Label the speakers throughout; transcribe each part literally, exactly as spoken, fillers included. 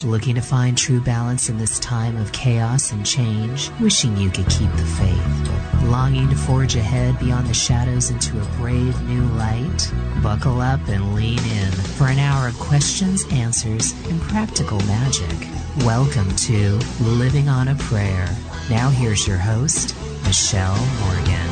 Speaker 1: Looking to find true balance in this time of chaos and change? Wishing you could keep the faith. Longing to forge ahead beyond the shadows into a brave new light? Buckle up and lean in for an hour of questions, answers, and practical magic. Welcome to Living on a Prayer. Now here's your host, Michelle Morgan.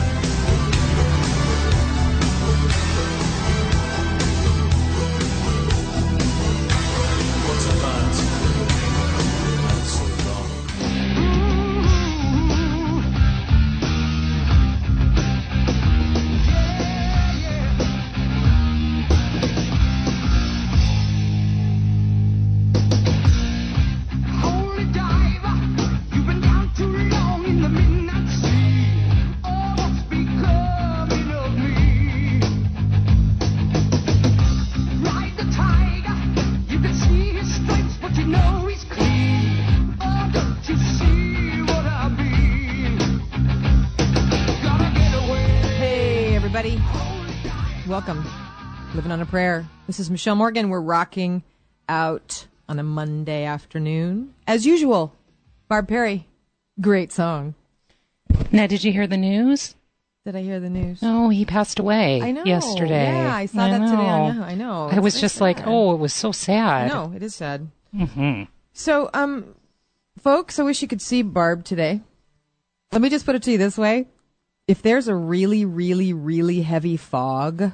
Speaker 2: Welcome. Living on a Prayer. This is Michelle Morgan. We're rocking out on a Monday afternoon. As usual, Barb Perry. Great song.
Speaker 3: Now, did you hear the news?
Speaker 2: Did I hear the news?
Speaker 3: Oh, he passed away
Speaker 2: I know.
Speaker 3: yesterday.
Speaker 2: Yeah, I saw
Speaker 3: I
Speaker 2: that
Speaker 3: know.
Speaker 2: today. I know. I know.
Speaker 3: I was just
Speaker 2: sad.
Speaker 3: like, oh, it was so sad.
Speaker 2: No, it is sad.
Speaker 3: Mm-hmm.
Speaker 2: So, um, folks, I wish you could see Barb today. Let me just put it to you this way. If there's a really, really, really heavy fog,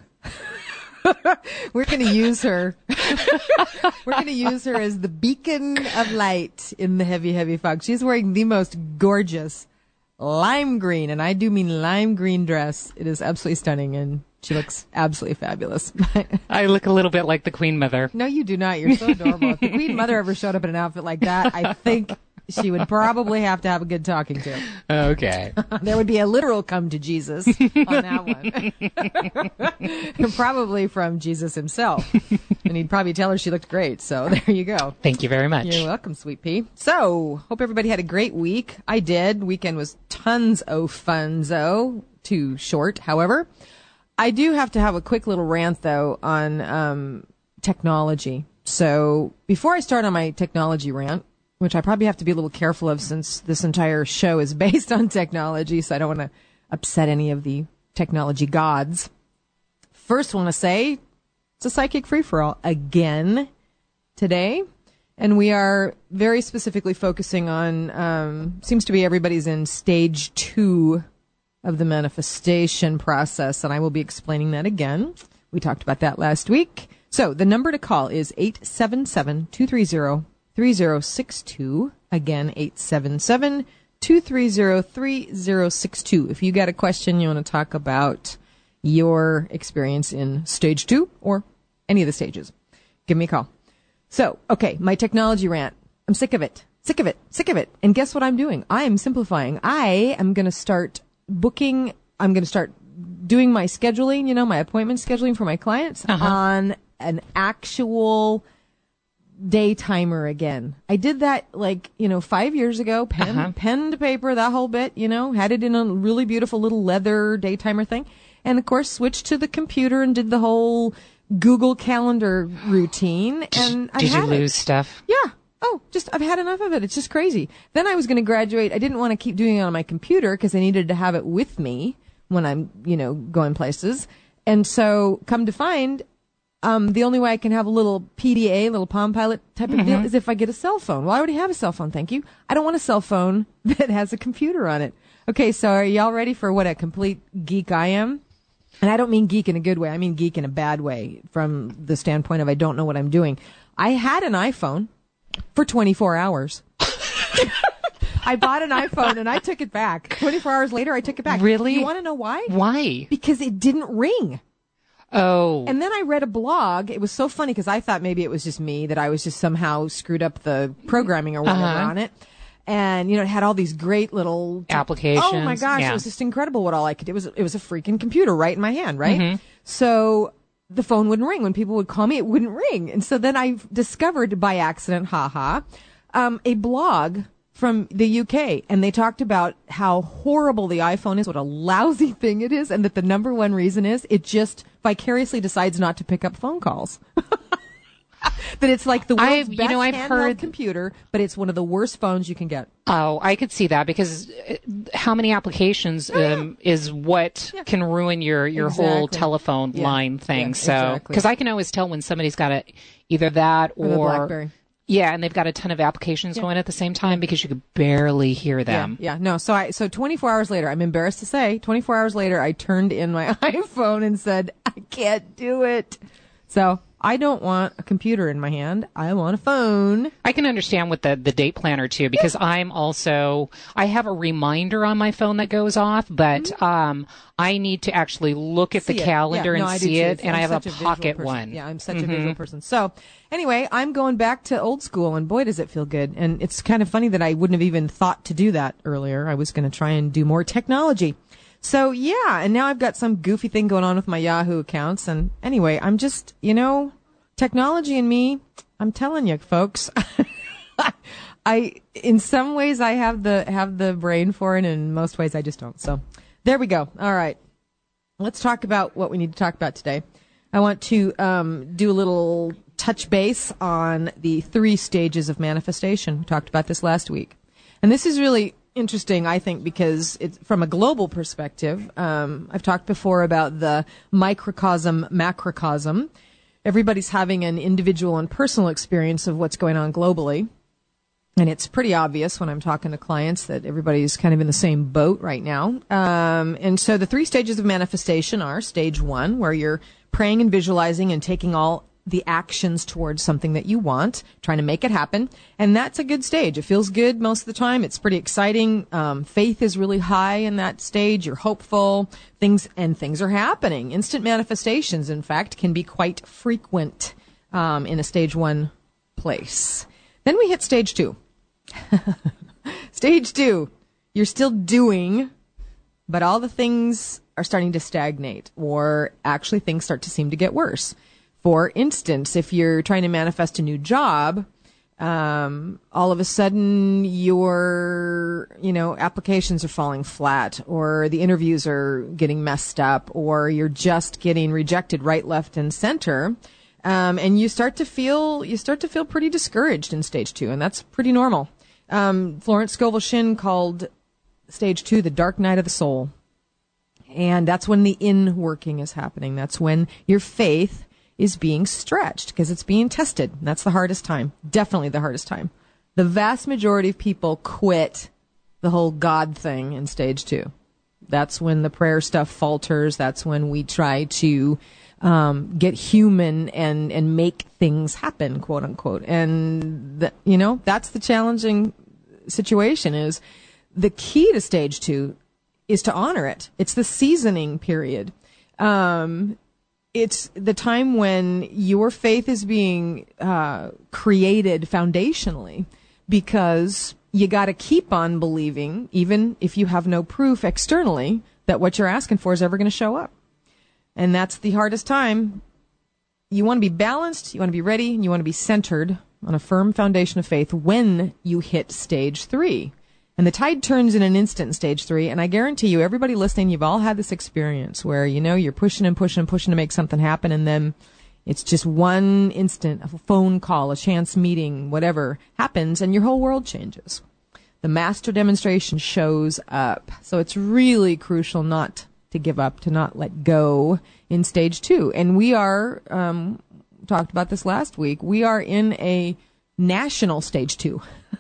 Speaker 2: we're going to use her. We're going to use her as the beacon of light in the heavy, heavy fog. She's wearing the most gorgeous lime green, and I do mean lime green dress. It is absolutely stunning, and she looks absolutely fabulous.
Speaker 3: I look a little bit like the Queen Mother.
Speaker 2: No, you do not. You're so adorable. If the Queen Mother ever showed up in an outfit like that, I think she would probably have to have a good talking to.
Speaker 3: Okay.
Speaker 2: There would be a literal come to Jesus on that one. Probably from Jesus himself. And he'd probably tell her she looked great. So there you go.
Speaker 3: Thank you very much.
Speaker 2: You're welcome, sweet pea. So, hope everybody had a great week. I did. Weekend was tons of funzo. Too short, however. I do have to have a quick little rant, though, on um, technology. So, before I start on my technology rant, which I probably have to be a little careful of since this entire show is based on technology, so I don't want to upset any of the technology gods. First, want to say it's a psychic free-for-all again today, and we are very specifically focusing on, um, seems to be everybody's in stage two of the manifestation process, and I will be explaining that again. We talked about that last week. So the number to call is eight seven seven, two three zero, three zero six two. Again, eight seven seven, two three zero, three zero six two. If you got a question you want to talk about your experience in stage two or any of the stages, give me a call. So, okay, my technology rant. I'm sick of it. Sick of it. Sick of it. And guess what I'm doing? I am simplifying. I am going to start booking. I'm going to start doing my scheduling, you know, my appointment scheduling for my clients uh-huh. on an actual day timer again. I did that like, you know, five years ago, pen, uh-huh. pen to paper, that whole bit, you know, had it in a really beautiful little leather day timer thing. And of course, switched to the computer and did the whole Google Calendar routine. And
Speaker 3: did
Speaker 2: I
Speaker 3: you lose
Speaker 2: it.
Speaker 3: stuff?
Speaker 2: Yeah. Oh, just, I've had enough of it. It's just crazy. Then I was going to graduate. I didn't want to keep doing it on my computer because I needed to have it with me when I'm, you know, going places. And so come to find, Um, the only way I can have a little P D A, little Palm Pilot type of mm-hmm. deal is if I get a cell phone. Well, I already have a cell phone, thank you. I don't want a cell phone that has a computer on it. Okay, so are y'all ready for what a complete geek I am? And I don't mean geek in a good way. I mean geek in a bad way from the standpoint of I don't know what I'm doing. I had an iPhone for twenty-four hours. I bought an iPhone and I took it back. twenty-four hours later, I took it back.
Speaker 3: Really?
Speaker 2: You want to know why?
Speaker 3: Why?
Speaker 2: Because it didn't ring.
Speaker 3: Oh.
Speaker 2: And then I read a blog. It was so funny because I thought maybe it was just me, that I was just somehow screwed up the programming or whatever
Speaker 3: uh-huh.
Speaker 2: on it. And, you know, it had all these great little
Speaker 3: t- applications.
Speaker 2: Oh my gosh.
Speaker 3: Yeah.
Speaker 2: It was just incredible what all I could do. It was, it was a freaking computer right in my hand, right?
Speaker 3: Mm-hmm.
Speaker 2: So the phone wouldn't ring. When people would call me, it wouldn't ring. And so then I discovered by accident, haha, um, a blog from the U K, and they talked about how horrible the iPhone is, what a lousy thing it is, and that the number one reason is it just vicariously decides not to pick up phone calls. that it's like the world's
Speaker 3: I've- you
Speaker 2: best
Speaker 3: know, I've
Speaker 2: handheld
Speaker 3: heard-
Speaker 2: computer, but it's one of the worst phones you can get.
Speaker 3: Oh, I could see that because uh, how many applications um, is what
Speaker 2: Yeah.
Speaker 3: can ruin your, your whole
Speaker 2: Exactly.
Speaker 3: telephone
Speaker 2: Yeah.
Speaker 3: line thing.
Speaker 2: Yeah,
Speaker 3: so,
Speaker 2: exactly.
Speaker 3: because I can always tell when somebody's got a, either that
Speaker 2: Or
Speaker 3: or,
Speaker 2: the BlackBerry.
Speaker 3: yeah, and they've got a ton of applications going at the same time because you could barely hear them.
Speaker 2: Yeah, yeah, no. So I, so twenty-four hours later, I'm embarrassed to say, twenty-four hours later, I turned in my iPhone and said, I can't do it. So I don't want a computer in my hand. I want a phone.
Speaker 3: I can understand with the, the date planner too, because I'm also, I have a reminder on my phone that goes off, but, um, I need to actually look at the
Speaker 2: See it.
Speaker 3: calendar
Speaker 2: Yeah, no,
Speaker 3: and
Speaker 2: I do
Speaker 3: see
Speaker 2: too.
Speaker 3: it,
Speaker 2: It's-
Speaker 3: and
Speaker 2: I'm
Speaker 3: I have a
Speaker 2: such visual
Speaker 3: pocket
Speaker 2: person.
Speaker 3: one.
Speaker 2: Yeah, I'm such a visual person. So anyway, I'm going back to old school, and boy, does it feel good. And it's kind of funny that I wouldn't have even thought to do that earlier. I was going to try and do more technology. So yeah, and now I've got some goofy thing going on with my Yahoo accounts. And anyway, I'm just, you know, technology and me, I'm telling you, folks, I, in some ways I have the, have the brain for it, and in most ways I just don't. So there we go. All right. Let's talk about what we need to talk about today. I want to um, do a little touch base on the three stages of manifestation. We talked about this last week. And this is really interesting, I think, because it's from a global perspective. Um, I've talked before about the microcosm, macrocosm. Everybody's having an individual and personal experience of what's going on globally. And it's pretty obvious when I'm talking to clients that everybody's kind of in the same boat right now. Um, and so the three stages of manifestation are stage one, where you're praying and visualizing and taking all the actions towards something that you want, trying to make it happen. And that's a good stage. It feels good most of the time. It's pretty exciting. Um, faith is really high in that stage. You're hopeful. Things, and things are happening. Instant manifestations, in fact, can be quite frequent, um, in a stage one place. Then we hit stage two. Stage two, you're still doing, but all the things are starting to stagnate, or actually things start to seem to get worse. For instance, if you're trying to manifest a new job, um, all of a sudden your, you know, applications are falling flat, or the interviews are getting messed up, or you're just getting rejected right, left, and center. Um, and you start to feel, you start to feel pretty discouraged in stage two, and that's pretty normal. Um, Florence Scovel Shinn called stage two the dark night of the soul. And that's when the in-working is happening. That's when your faith is being stretched because it's being tested. That's the hardest time. Definitely the hardest time. The vast majority of people quit the whole God thing in stage two. That's when the prayer stuff falters. That's when we try to um, get human and, and make things happen, quote unquote. And, the, you know, that's the challenging situation. Is the key to stage two is to honor it. It's the seasoning period. Um, it's the time when your faith is being uh, created foundationally, because you got to keep on believing, even if you have no proof externally that what you're asking for is ever going to show up. And that's the hardest time. You want to be balanced, you want to be ready, and you want to be centered on a firm foundation of faith when you hit stage three. And the tide turns in an instant in stage three, and I guarantee you, everybody listening, you've all had this experience where, you know, you're pushing and pushing and pushing to make something happen, and then it's just one instant, a phone call, a chance meeting, whatever happens, and your whole world changes. The master demonstration shows up. So it's really crucial not to give up, to not let go in stage two. And we are, um, talked about this last week, we are in a national stage two.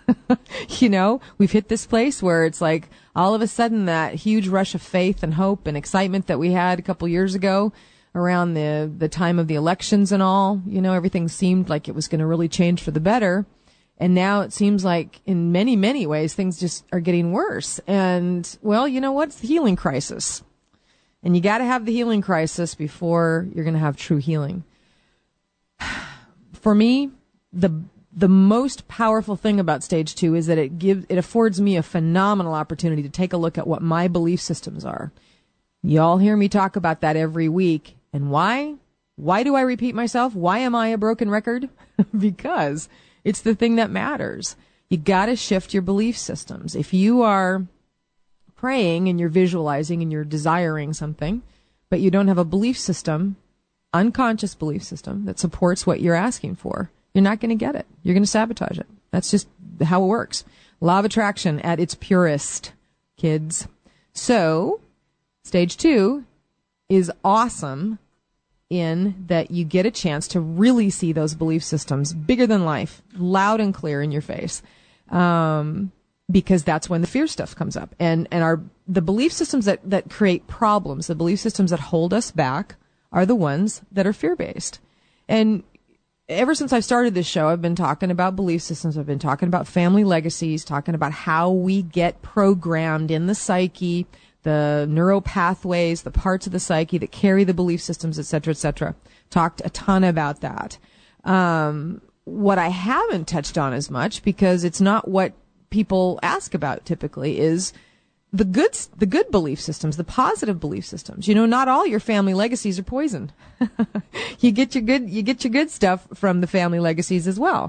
Speaker 2: You know, we've hit this place where it's like all of a sudden that huge rush of faith and hope and excitement that we had a couple years ago around the, the time of the elections and all, you know, everything seemed like it was going to really change for the better. And now it seems like in many, many ways, things just are getting worse. And, well, you know what? It's the healing crisis. And you got to have the healing crisis before you're going to have true healing. For me, the the most powerful thing about stage two is that it gives, it affords me a phenomenal opportunity to take a look at what my belief systems are. Y'all hear me talk about that every week. And why? Why do I repeat myself? Why am I a broken record? Because it's the thing that matters. You got to shift your belief systems. If you are praying and you're visualizing and you're desiring something, but you don't have a belief system unconscious belief system that supports what you're asking for, you're not going to get it. You're going to sabotage it. That's just how it works. Law of attraction at its purest, kids. So, stage two is awesome in that you get a chance to really see those belief systems bigger than life, loud and clear in your face. Um, because that's when the fear stuff comes up. And, and our, the belief systems that, that create problems, the belief systems that hold us back are the ones that are fear-based. And ever since I've started this show, I've been talking about belief systems. I've been talking about family legacies, talking about how we get programmed in the psyche, the neural pathways, the parts of the psyche that carry the belief systems, et cetera, et cetera. Talked a ton about that. Um, what I haven't touched on as much, because it's not what people ask about typically, is the good, the good belief systems, the positive belief systems. You know, not all your family legacies are poison. you get your good, you get your good stuff from the family legacies as well.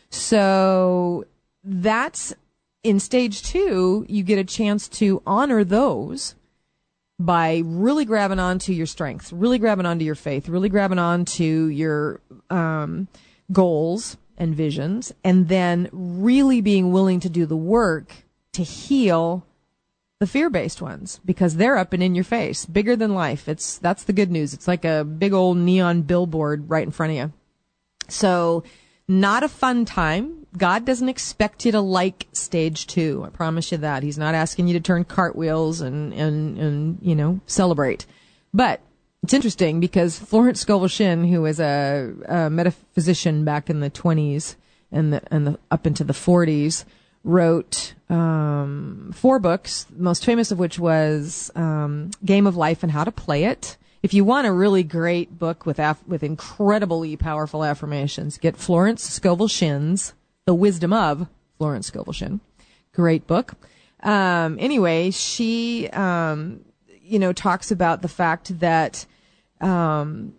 Speaker 2: So that's, in stage two, you get a chance to honor those by really grabbing onto your strengths, really grabbing onto your faith, really grabbing onto your um, goals and visions, and then really being willing to do the work to heal the fear-based ones, because they're up and in your face, bigger than life. It's that's the good news. It's like a big old neon billboard right in front of you. So, not a fun time. God doesn't expect you to like stage two. I promise you that. He's not asking you to turn cartwheels and, and, and, you know, celebrate. But it's interesting because Florence Scovel Shinn, who was a, a metaphysician back in the twenties and the, and the, up into the forties, wrote um, four books, the most famous of which was um, Game of Life and How to Play It. If you want a really great book with af- with incredibly powerful affirmations, get Florence Scovel Shinn's The Wisdom of Florence Scovel Shinn. Great book. Um, anyway, she, um, you know, talks about the fact that um,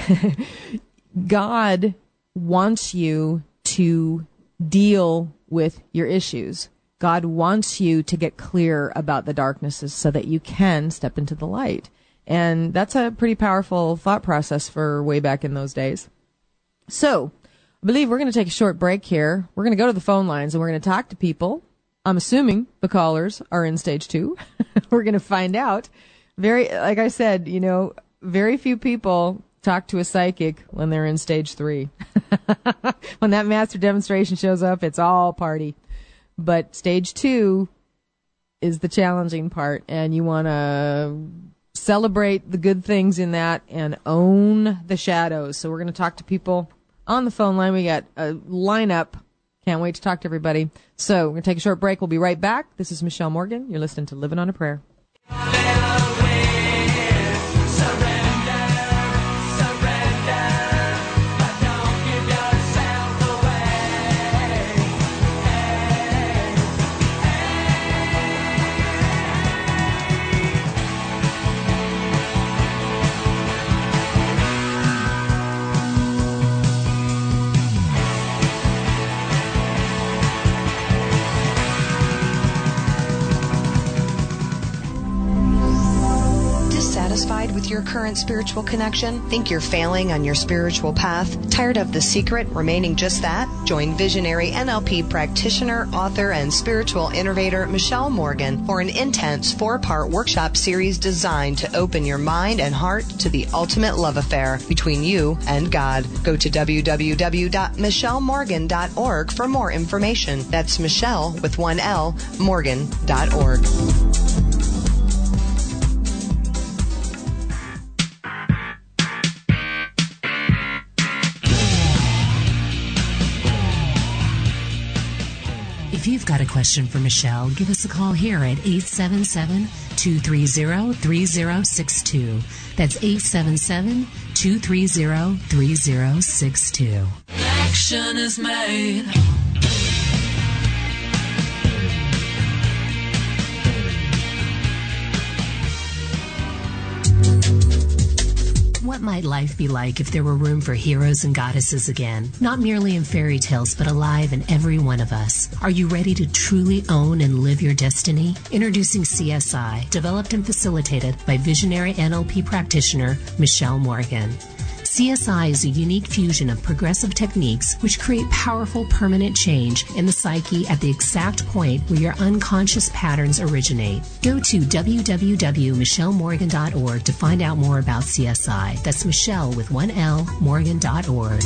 Speaker 2: God wants you to deal with your issues. God wants you to get clear about the darknesses so that you can step into the light. And that's a pretty powerful thought process for way back in those days. So, I believe we're going to take a short break here. We're going to go to the phone lines and we're going to talk to people. I'm assuming the callers are in stage two. We're going to find out. Very, like I said, you know, very few people talk to a psychic when they're in stage three. When that master demonstration shows up, it's all party. But stage two is the challenging part, and you want to celebrate the good things in that and own the shadows. So we're going to talk to people on the phone line. We got a lineup. Can't wait to talk to everybody. So we're going to take a short break. We'll be right back. This is Michelle Morgan. You're listening to Living on a Prayer.
Speaker 4: With your current spiritual connection? Think you're failing on your spiritual path? Tired of The Secret remaining just that? Join visionary N L P practitioner, author, and spiritual innovator Michelle Morgan for an intense four-part workshop series designed to open your mind and heart to the ultimate love affair between you and God. Go to w w w dot michelle morgan dot org for more information. That's Michelle with one L, Morgan dot org.
Speaker 1: If you've got a question for Michelle, give us a call here at eight seven seven, two three zero, three zero six two. That's eight seven seven, two three zero, three zero six two.
Speaker 5: Action is made.
Speaker 1: What might life be like if there were room for heroes and goddesses again? Not merely in fairy tales, but alive in every one of us. Are you ready to truly own and live your destiny? Introducing C S I, developed and facilitated by visionary N L P practitioner Michelle Morgan. C S I is a unique fusion of progressive techniques which create powerful permanent change in the psyche at the exact point where your unconscious patterns originate. Go to w w w dot michelle morgan dot org to find out more about C S I. That's Michelle with one L, morgan dot org.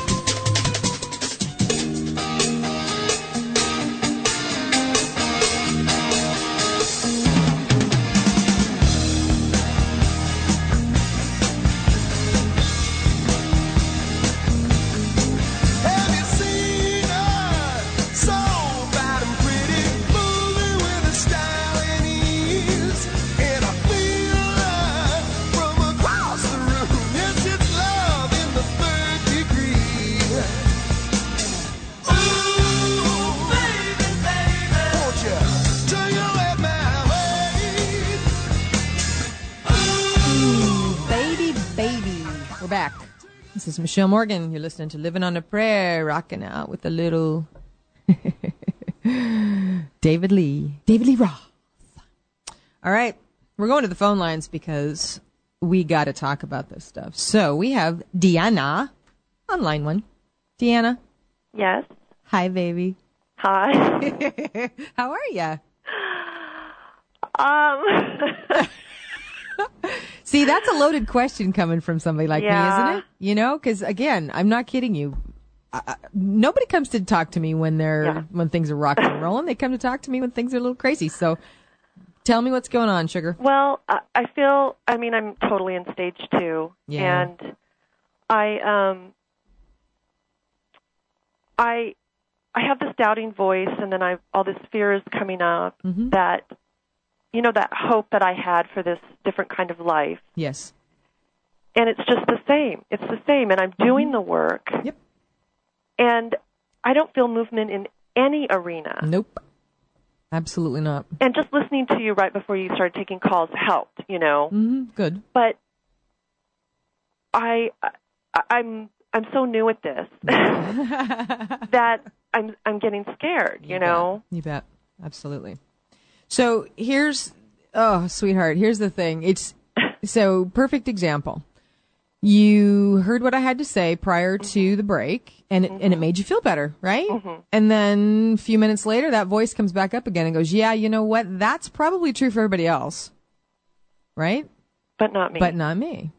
Speaker 2: This is Michelle Morgan. You're listening to Living on a Prayer, rocking out with a little David Lee. David Lee Roth. All right. We're going to the phone lines because we got to talk about this stuff. So we have Deanna on line one. Deanna.
Speaker 6: Yes.
Speaker 2: Hi, baby.
Speaker 6: Hi.
Speaker 2: How are you?
Speaker 6: Um...
Speaker 2: See, that's a loaded question coming from somebody like
Speaker 6: yeah.
Speaker 2: me, isn't it? You know, because again, I'm not kidding you. I, I, nobody comes to talk to me when they're
Speaker 6: yeah.
Speaker 2: when things are rocking and rolling. They come to talk to me when things are a little crazy. So, tell me what's going on, sugar.
Speaker 6: Well, I, I feel. I mean, I'm totally in stage two,
Speaker 2: yeah.
Speaker 6: and I um, I I have this doubting voice, and then I all this fear is coming up
Speaker 2: mm-hmm.
Speaker 6: that. You know, that hope that I had for this different kind of life.
Speaker 2: Yes.
Speaker 6: And it's just the same. It's the same. And I'm doing
Speaker 2: mm-hmm.
Speaker 6: the work.
Speaker 2: Yep.
Speaker 6: And I don't feel movement in any arena.
Speaker 2: Nope. Absolutely not.
Speaker 6: And just listening to you right before you started taking calls helped, you know.
Speaker 2: Mm-hmm. Good.
Speaker 6: But I, I, I'm I'm so new at this that I'm I'm getting scared, you,
Speaker 2: you
Speaker 6: know.
Speaker 2: Bet. You bet. Absolutely. So here's, oh, sweetheart, here's the thing. It's, so perfect example. You heard what I had to say prior to the break, and it, mm-hmm. and it made you feel better, right?
Speaker 6: Mm-hmm.
Speaker 2: And then a few minutes later, that voice comes back up again and goes, yeah, you know what? That's probably true for everybody else, right?
Speaker 6: But not me.
Speaker 2: But not me.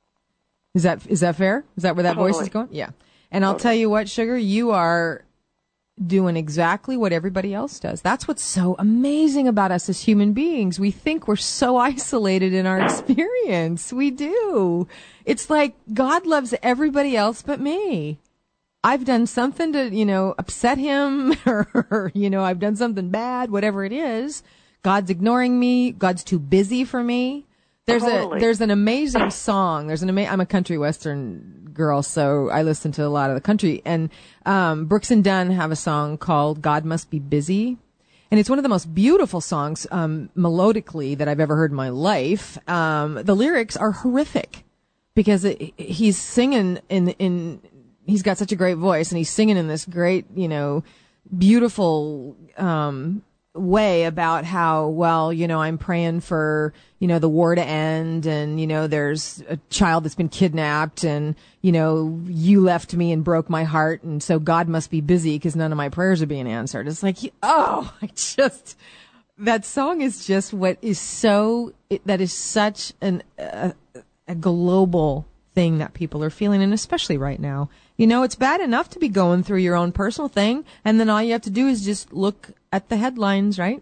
Speaker 2: Is that, is that fair? Is that where that
Speaker 6: totally.
Speaker 2: voice is going? Yeah. And I'll
Speaker 6: totally.
Speaker 2: tell you what, sugar, you are doing exactly what everybody else does. That's what's so amazing about us as human beings. We think we're so isolated in our experience. We do. It's like God loves everybody else but me. I've done something to, you know, upset him or, you know, I've done something bad, whatever it is. God's ignoring me. God's too busy for me. There's
Speaker 6: totally.
Speaker 2: a, there's an amazing song. There's an ama- I'm a country western girl, so I listen to a lot of the country. And, um, Brooks and Dunn have a song called God Must Be Busy. And it's one of the most beautiful songs, um, melodically that I've ever heard in my life. Um, the lyrics are horrific because it, he's singing in, in, he's got such a great voice and he's singing in this great, you know, beautiful, um, way about how, well, you know, I'm praying for, you know, the war to end and, you know, there's a child that's been kidnapped and, you know, you left me and broke my heart. And so God must be busy because none of my prayers are being answered. It's like, oh, I just, that song is just what is so, it, that is such an, uh, a global thing that people are feeling. And especially right now, you know, it's bad enough to be going through your own personal thing. And then all you have to do is just look at the headlines, right?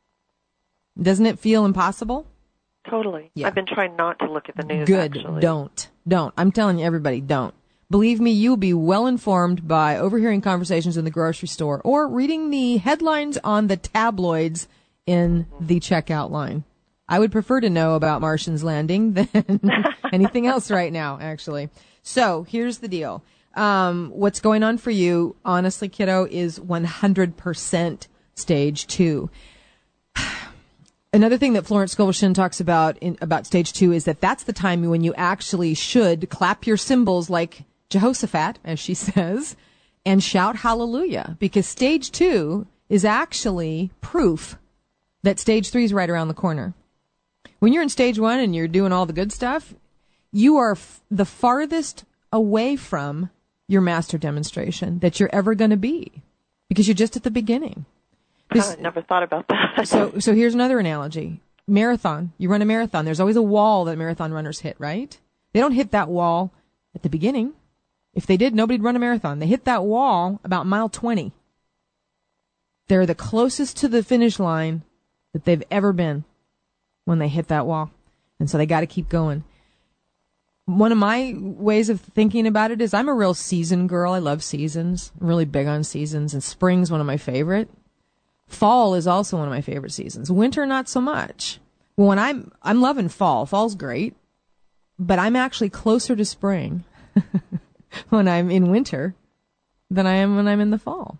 Speaker 2: Doesn't it feel impossible?
Speaker 6: Totally.
Speaker 2: Yeah.
Speaker 6: I've been trying not to look at the news.
Speaker 2: Good.
Speaker 6: Actually.
Speaker 2: Don't. Don't. I'm telling you, everybody, don't. Believe me, you'll be well informed by overhearing conversations in the grocery store or reading the headlines on the tabloids in the checkout line. I would prefer to know about Martian's landing than anything else right now, actually. So here's the deal. Um, what's going on for you, honestly, kiddo, is one hundred percent stage two. Another thing that Florence Scovel-Shinn talks about in, about stage two is that that's the time when you actually should clap your cymbals like Jehoshaphat, as she says, and shout hallelujah, because stage two is actually proof that stage three is right around the corner. When you're in stage one and you're doing all the good stuff, you are f- the farthest away from your master demonstration that you're ever going to be, because you're just at the beginning.
Speaker 6: I never thought about that.
Speaker 2: So, so here's another analogy. Marathon. You run a marathon. There's always a wall that marathon runners hit, right? They don't hit that wall at the beginning. If they did, nobody'd run a marathon. They hit that wall about mile twenty. They're the closest to the finish line that they've ever been when they hit that wall. And so they got to keep going. One of my ways of thinking about it is I'm a real season girl. I love seasons. I'm really big on seasons, and spring's one of my favorite. Fall is also one of my favorite seasons. Winter, not so much. Well, when I'm, I'm loving fall. Fall's great, but I'm actually closer to spring when I'm in winter than I am when I'm in the fall.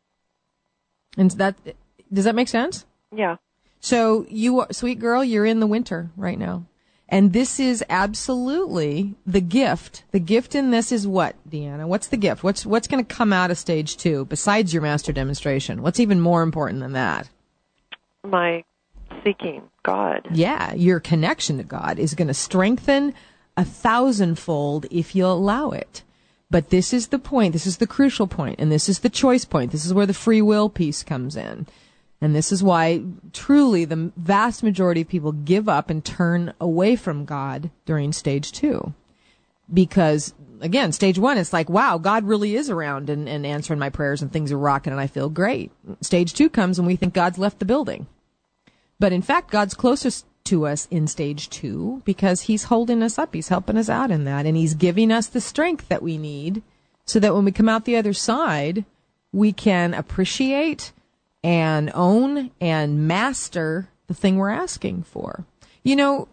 Speaker 2: And that, does that make sense?
Speaker 6: Yeah.
Speaker 2: So you, sweet girl, you're in the winter right now. And this is absolutely the gift. The gift in this is what, Deanna? What's the gift? What's what's going to come out of stage two besides your master demonstration? What's even more important than that?
Speaker 6: My seeking God.
Speaker 2: Yeah, your connection to God is going to strengthen a thousandfold if you allow it. But this is the point. This is the crucial point, and this is the choice point. This is where the free will piece comes in. And this is why, truly, the vast majority of people give up and turn away from God during stage two. Because, again, stage one, it's like, wow, God really is around and, and answering my prayers and things are rocking and I feel great. Stage two comes and we think God's left the building. But, in fact, God's closest to us in stage two because he's holding us up. He's helping us out in that. And he's giving us the strength that we need so that when we come out the other side, we can appreciate and own and master the thing we're asking for. You know,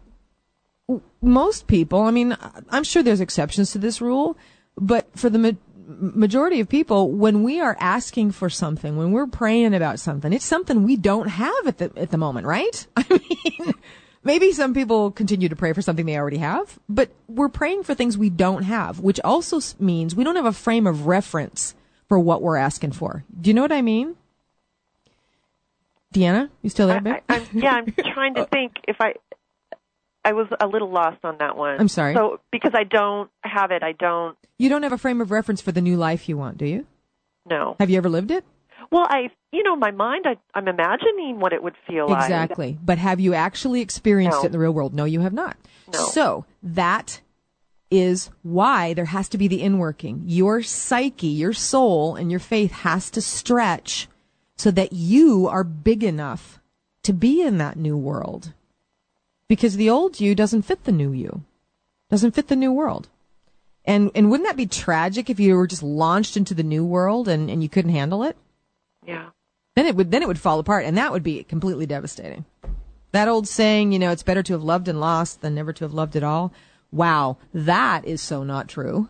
Speaker 2: most people, I mean, I'm sure there's exceptions to this rule, but for the ma- majority of people, when we are asking for something, when we're praying about something, it's something we don't have at the at the moment, right? I mean, maybe some people continue to pray for something they already have, but we're praying for things we don't have, which also means we don't have a frame of reference for what we're asking for. Do you know what I mean? Deanna, you still there, babe?
Speaker 6: I, I, I'm, yeah, I'm trying to think if I, I was a little lost on that one.
Speaker 2: I'm sorry.
Speaker 6: So, because I don't have it, I don't.
Speaker 2: You don't have a frame of reference for the new life you want, do you?
Speaker 6: No.
Speaker 2: Have you ever lived it?
Speaker 6: Well, I, you know, my mind, I, I'm imagining what it would feel like.
Speaker 2: Exactly. But have you actually experienced
Speaker 6: No.
Speaker 2: it in the real world? No, you have not.
Speaker 6: No.
Speaker 2: So that is why there has to be the inworking. Your psyche, your soul, and your faith has to stretch so that you are big enough to be in that new world. Because the old you doesn't fit the new you. Doesn't fit the new world. And and wouldn't that be tragic if you were just launched into the new world and, and you couldn't handle it?
Speaker 6: Yeah.
Speaker 2: Then it would then it would fall apart, and that would be completely devastating. That old saying, you know, it's better to have loved and lost than never to have loved at all. Wow, that is so not true.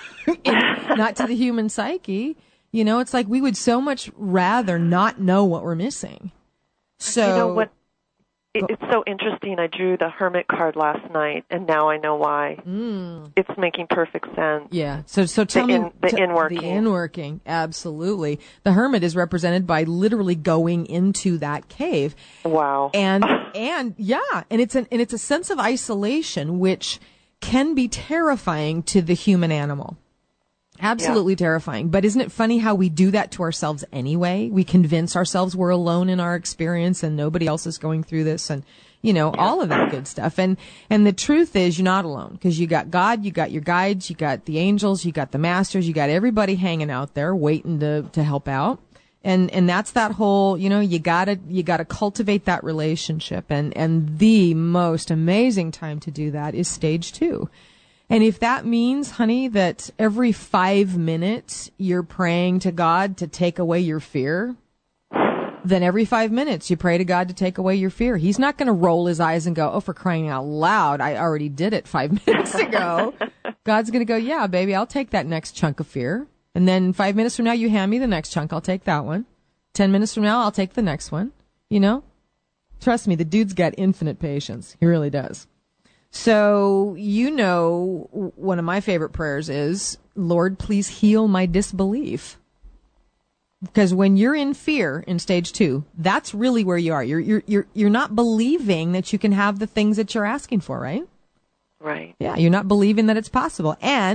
Speaker 2: Not to the human psyche. You know, it's like we would so much rather not know what we're missing. So,
Speaker 6: you know what? It, it's so interesting. I drew the Hermit card last night, and now I know why.
Speaker 2: Mm.
Speaker 6: It's making perfect sense.
Speaker 2: Yeah. So, so tell
Speaker 6: the
Speaker 2: me
Speaker 6: in, the
Speaker 2: t-
Speaker 6: inworking.
Speaker 2: The inworking, absolutely. The Hermit is represented by literally going into that cave.
Speaker 6: Wow.
Speaker 2: And and yeah, and it's an and it's a sense of isolation which can be terrifying to the human animal. Absolutely yeah. terrifying. But isn't it funny how we do that to ourselves anyway? We convince ourselves we're alone in our experience and nobody else is going through this and, you know, yeah. all of that good stuff. And, and the truth is you're not alone because you got God, you got your guides, you got the angels, you got the masters, you got everybody hanging out there waiting to, to help out. And, and that's that whole, you know, you gotta, you gotta cultivate that relationship. And, and the most amazing time to do that is stage two. And if that means, honey, that every five minutes you're praying to God to take away your fear, then every five minutes you pray to God to take away your fear. He's not going to roll his eyes and go, oh, for crying out loud, I already did it five minutes ago. God's going to go, yeah, baby, I'll take that next chunk of fear. And then five minutes from now, you hand me the next chunk. I'll take that one. Ten minutes from now, I'll take the next one. You know? Trust me, the dude's got infinite patience. He really does. So, you know, one of my favorite prayers is, Lord, please heal my disbelief. Because when you're in fear in stage two, that's really where you are. You're, you're, you're, you're not believing that you can have the things that you're asking for, right?
Speaker 6: Right.
Speaker 2: Yeah, you're not believing that it's possible. And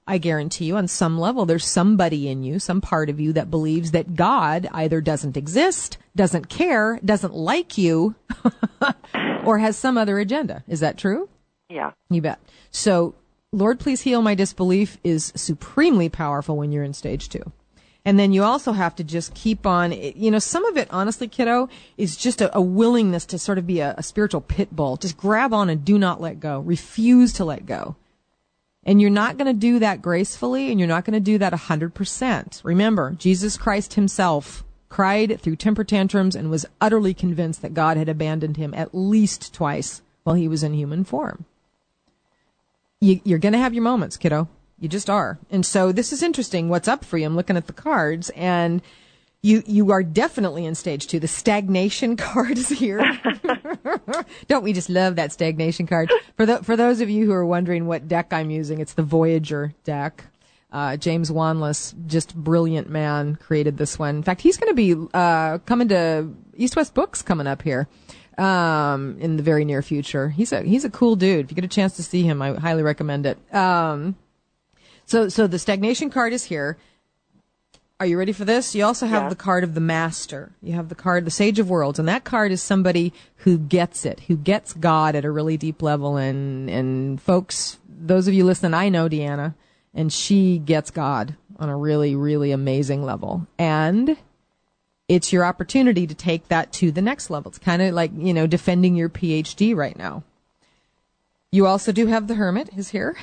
Speaker 2: I guarantee you on some level, there's somebody in you, some part of you that believes that God either doesn't exist, doesn't care, doesn't like you, or has some other agenda. Is that true?
Speaker 6: Yeah.
Speaker 2: You bet. So, Lord, please heal my disbelief is supremely powerful when you're in stage two. And then you also have to just keep on, you know, some of it, honestly, kiddo, is just a, a willingness to sort of be a, a spiritual pit bull. Just grab on and do not let go. Refuse to let go. And you're not going to do that gracefully, and you're not going to do that one hundred percent. Remember, Jesus Christ himself cried through temper tantrums and was utterly convinced that God had abandoned him at least twice while he was in human form. You, you're going to have your moments, kiddo. You just are. And so this is interesting. What's up for you? I'm looking at the cards, and you you are definitely in stage two. The stagnation card is here. Don't we just love that stagnation card? For the, for those of you who are wondering what deck I'm using, it's the Voyager deck. Uh, James Wanless, just brilliant man, created this one. In fact, he's going to be uh, coming to East West Books coming up here um, in the very near future. He's a he's a cool dude. If you get a chance to see him, I highly recommend it. Um, so so the stagnation card is here. Are you ready for this? You also have
Speaker 6: Yeah.
Speaker 2: the card of the Master. You have the card, the Sage of Worlds, and that card is somebody who gets it, who gets God at a really deep level. And and folks, those of you listening, I know Deanna, and she gets God on a really, really amazing level. And it's your opportunity to take that to the next level. It's kind of like, you know, defending your P H D right now. You also do have the Hermit, is here.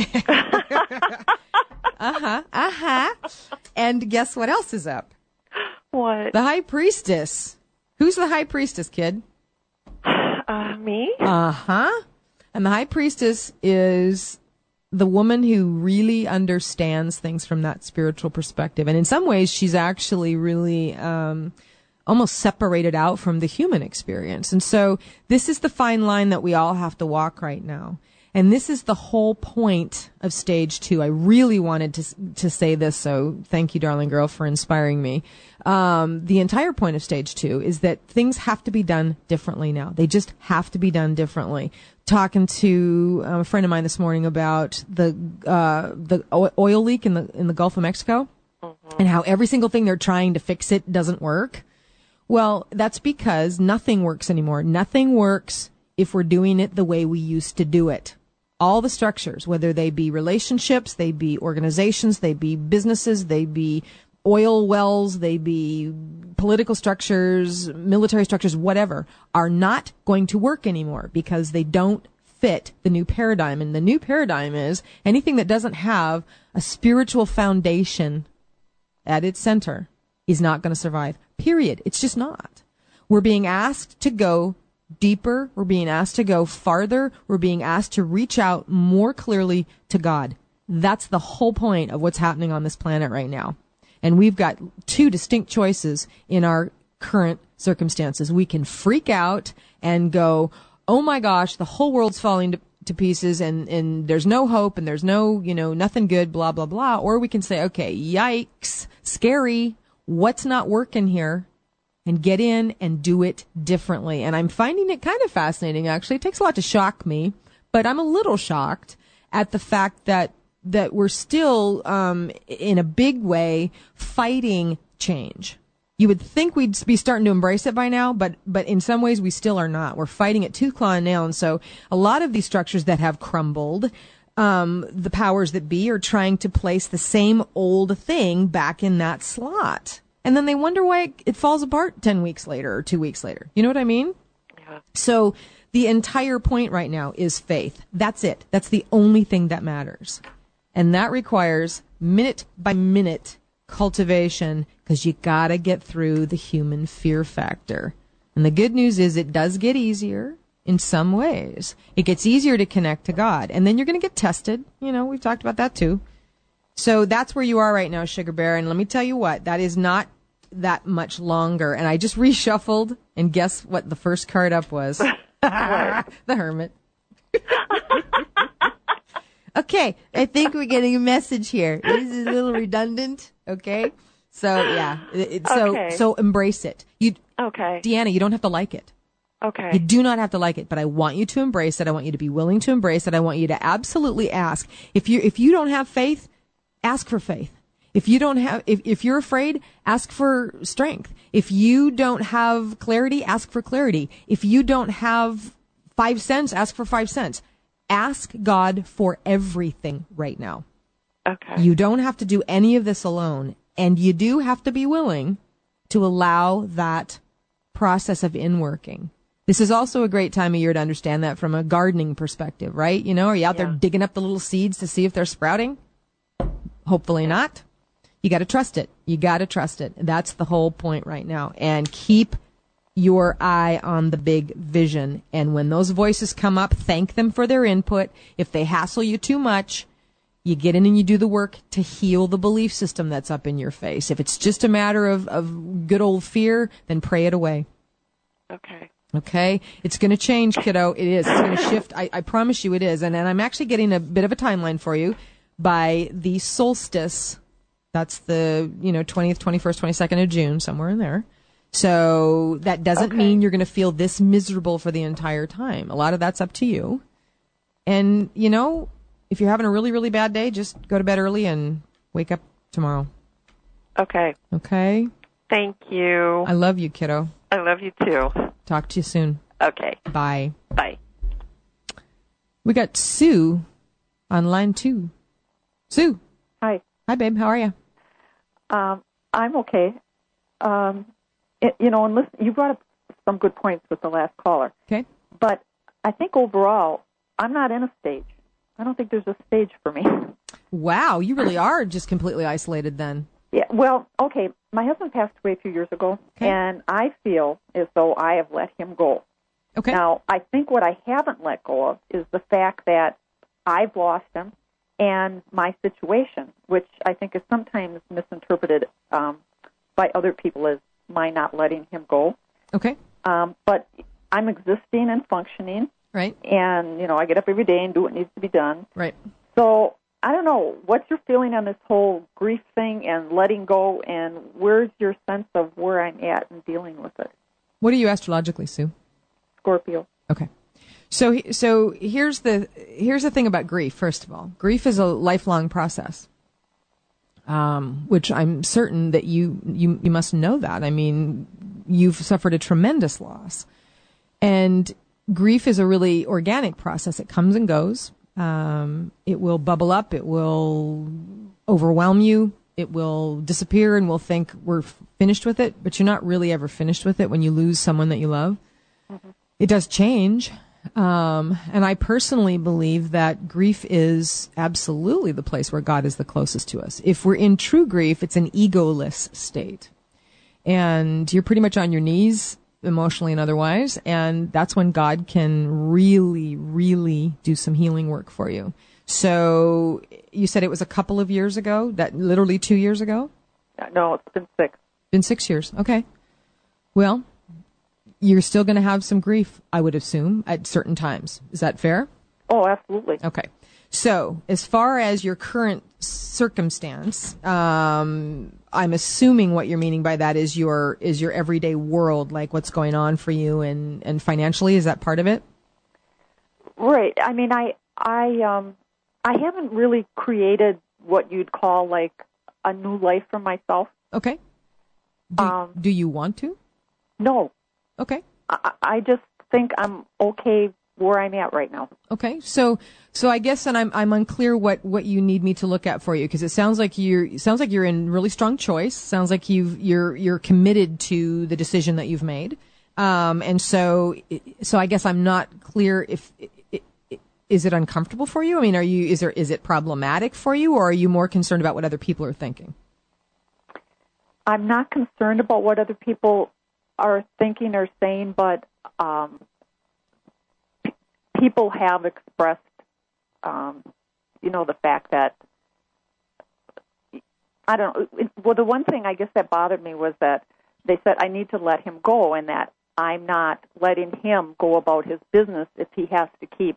Speaker 2: Uh-huh, uh-huh. And guess what else is up?
Speaker 6: What?
Speaker 2: The High Priestess. Who's the High Priestess, kid?
Speaker 6: Uh, me?
Speaker 2: Uh-huh. And the High Priestess is the woman who really understands things from that spiritual perspective. And in some ways, she's actually really um, almost separated out from the human experience. And so this is the fine line that we all have to walk right now. And this is the whole point of stage two. I really wanted to to say this, so thank you, darling girl, for inspiring me. Um, the entire point of stage two is that things have to be done differently now. They just have to be done differently. Talking to um, a friend of mine this morning about the uh, the oil leak in the in the Gulf of Mexico, mm-hmm. and how every single thing they're trying to fix it doesn't work. Well, that's because nothing works anymore. Nothing works if we're doing it the way we used to do it. All the structures, whether they be relationships, they be organizations, they be businesses, they be oil wells, they be political structures, military structures, whatever, are not going to work anymore because they don't fit the new paradigm. And the new paradigm is anything that doesn't have a spiritual foundation at its center is not going to survive. Period. It's just not. We're being asked to go deeper. We're being asked to go farther. We're being asked to reach out more clearly to God. That's the whole point of what's happening on this planet right now. And we've got two distinct choices in our current circumstances. We can freak out and go, oh my gosh, the whole world's falling to, to pieces and, and there's no hope and there's no, you know, nothing good, blah, blah, blah. Or we can say, okay, yikes, scary, what's not working here? And get in and do it differently. And I'm finding it kind of fascinating, actually. It takes a lot to shock me, but I'm a little shocked at the fact that that we're still, um, in a big way, fighting change. You would think we'd be starting to embrace it by now, but but in some ways we still are not. We're fighting it tooth, claw, and nail. And so a lot of these structures that have crumbled, um, the powers that be are trying to place the same old thing back in that slot. And then they wonder why it falls apart ten weeks later or two weeks later. You know what I mean?
Speaker 6: Yeah.
Speaker 2: So the entire point right now is faith. That's it. That's the only thing that matters. And that requires minute by minute cultivation because you got to get through the human fear factor. And the good news is it does get easier in some ways. It gets easier to connect to God. And then you're going to get tested. You know, we've talked about that too. So that's where you are right now, Sugar Bear. And let me tell you what, that is not that much longer. And I just reshuffled, and guess what the first card up was? The Hermit. Okay, I think we're getting a message here. This is a little redundant, okay? So, yeah. It, so,
Speaker 6: Okay.
Speaker 2: so embrace it. You,
Speaker 6: Okay.
Speaker 2: Deanna, you don't have to like it.
Speaker 6: Okay.
Speaker 2: You do not have to like it, but I want you to embrace it. I want you to be willing to embrace it. I want you to absolutely ask. If you if you don't have faith, ask for faith. If you don't have, if, if you're afraid, ask for strength. If you don't have clarity, ask for clarity. If you don't have five cents, ask for five cents. Ask God for everything right now.
Speaker 6: Okay.
Speaker 2: You don't have to do any of this alone. And you do have to be willing to allow that process of inworking. This is also a great time of year to understand that from a gardening perspective, right? You know, are you out
Speaker 6: Yeah.
Speaker 2: there digging up the little seeds to see if they're sprouting? Hopefully not. You got to trust it. You got to trust it. That's the whole point right now. And keep your eye on the big vision. And when those voices come up, thank them for their input. If they hassle you too much, you get in and you do the work to heal the belief system that's up in your face. If it's just a matter of, of good old fear, then pray it away.
Speaker 6: Okay.
Speaker 2: Okay? It's going to change, kiddo. It is. It's going to shift. I, I promise you it is. And, and I'm actually getting a bit of a timeline for you by the solstice. That's the, you know, twentieth, twenty-first, twenty-second of June, somewhere in there. So that doesn't
Speaker 6: Okay.
Speaker 2: mean you're going to feel this miserable for the entire time. A lot of that's up to you. And, you know, if you're having a really, really bad day, just go to bed early and wake up tomorrow.
Speaker 6: Okay.
Speaker 2: Okay?
Speaker 6: Thank you.
Speaker 2: I love you, kiddo.
Speaker 6: I love you too.
Speaker 2: Talk to you soon.
Speaker 6: Okay.
Speaker 2: Bye.
Speaker 6: Bye.
Speaker 2: We got Sue on line two. Sue.
Speaker 7: Hi.
Speaker 2: Hi, babe. How are you?
Speaker 7: Um, I'm okay. Um, it, you know, and listen, you brought up some good points with the last caller.
Speaker 2: Okay.
Speaker 7: But I think overall, I'm not in a stage. I don't think there's a stage for me.
Speaker 2: Wow, you really are just completely isolated then.
Speaker 7: Yeah. Well, okay. My husband passed away a few years ago,
Speaker 2: Okay.
Speaker 7: and I feel as though I have let him go.
Speaker 2: Okay.
Speaker 7: Now, I think what I haven't let go of is the fact that I've lost him and my situation, which I think is sometimes misinterpreted um, by other people as my not letting him go.
Speaker 2: Okay.
Speaker 7: Um, but I'm existing and functioning,
Speaker 2: Right.
Speaker 7: and, you know, I get up every day and do what needs to be done.
Speaker 2: Right.
Speaker 7: So I don't know, what's your feeling on this whole grief thing and letting go, and where's your sense of where I'm at in dealing with it?
Speaker 2: What are you astrologically, Sue?
Speaker 7: Scorpio.
Speaker 2: Okay. So, so here's the here's the thing about grief. First of all, grief is a lifelong process, um, which I'm certain that you, you you must know that. I mean, you've suffered a tremendous loss, and grief is a really organic process. It comes and goes. Um, it will bubble up. It will overwhelm you. It will disappear, and we'll think we're f- finished with it. But you're not really ever finished with it when you lose someone that you love. Mm-hmm. It does change. Um, and I personally believe that grief is absolutely the place where God is the closest to us. If we're in true grief, it's an egoless state. And you're pretty much on your knees, emotionally and otherwise, and that's when God can really, really do some healing work for you. So you said it was a couple of years ago, that literally two years ago?
Speaker 7: No, it's been six.
Speaker 2: Been six years. Okay. Well, you're still going to have some grief, I would assume, at certain times. Is that fair?
Speaker 7: Oh, absolutely.
Speaker 2: Okay. So as far as your current circumstance, um, I'm assuming what you're meaning by that is your is your everyday world, like what's going on for you and, and financially. Is that part of it?
Speaker 7: Right. I mean, I I um I haven't really created what you'd call like a new life for myself.
Speaker 2: Okay. Do,
Speaker 7: Um,
Speaker 2: do you want to?
Speaker 7: No,
Speaker 2: Okay.
Speaker 7: I, I just think I'm okay where I'm at right now.
Speaker 2: Okay. So, so I guess, and I'm, I'm unclear what, what you need me to look at for you, because it sounds like you're, it sounds like you're in really strong choice. Sounds like you've, you're, you're committed to the decision that you've made. Um, and so, so I guess I'm not clear if, is it uncomfortable for you? I mean, are you, is there, is it problematic for you, or are you more concerned about what other people are thinking?
Speaker 7: I'm not concerned about what other people are thinking or saying, but um, p- people have expressed, um, you know, the fact that, I don't know, well, the one thing I guess that bothered me was that they said I need to let him go, and that I'm not letting him go about his business if he has to keep,